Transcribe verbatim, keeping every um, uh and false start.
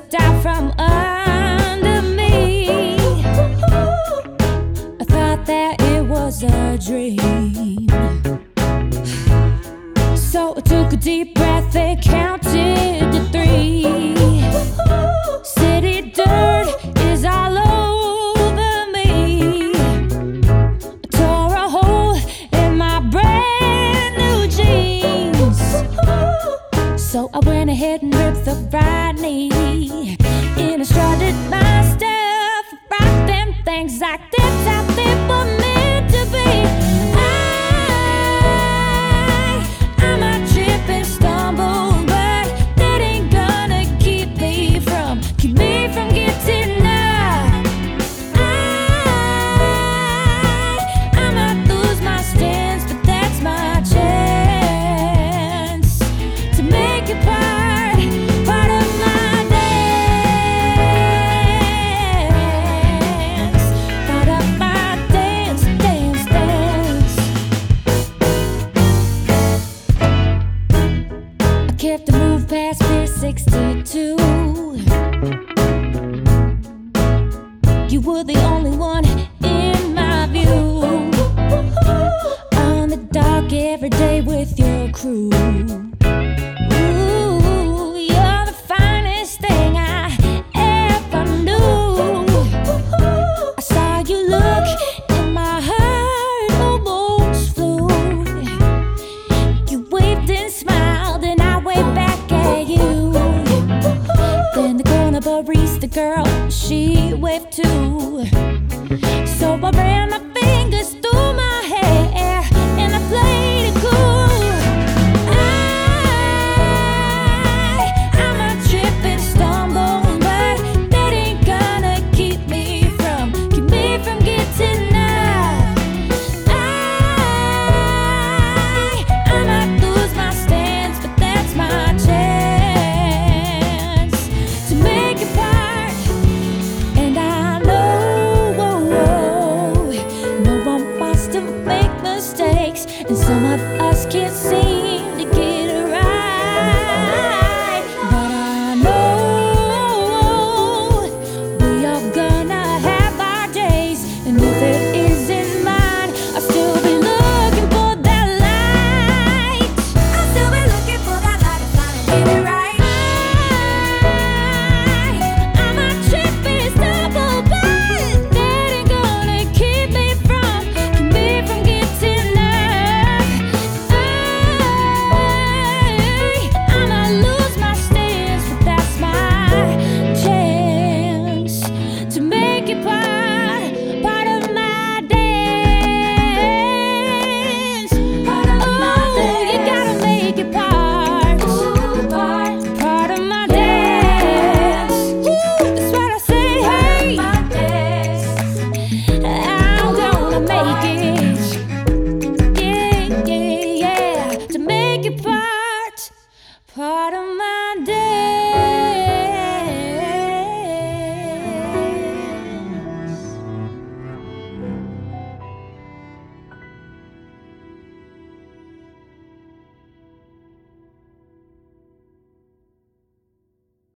slipped out from under me. I thought that it was a dream. So I took a deep breath and counted to three. City dirt is all over me. I tore a hole in my brand new jeans. So I went ahead and ripped the right knee and I strutted my stuff. Rock them things like that's how they were meant to be. Kept the move past Pier sixty-two. You were the only one in my view. On the dock every day with your crew. Ooh, you're the finest thing I ever knew. I saw you look and my heart almost flew. You waved and smiled and I waved back at you. Then the corner barista girl, she waved too. So I ran